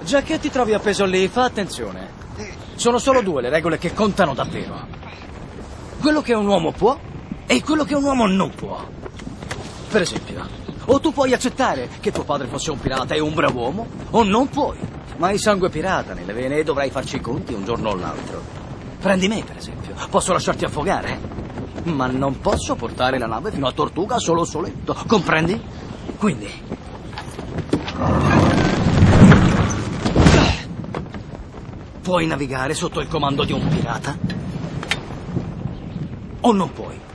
Già che ti trovi appeso lì, fa attenzione. Sono solo due le regole che contano davvero. Quello che un uomo può e quello che un uomo non può. Per esempio, o tu puoi accettare che tuo padre fosse un pirata e un brav'uomo, o non puoi. Ma hai sangue pirata nelle vene e dovrai farci i conti un giorno o l'altro. Prendi me, per esempio. Posso lasciarti affogare, ma non posso portare la nave fino a Tortuga solo soletto. Comprendi? Quindi... puoi navigare sotto il comando di un pirata? O non puoi?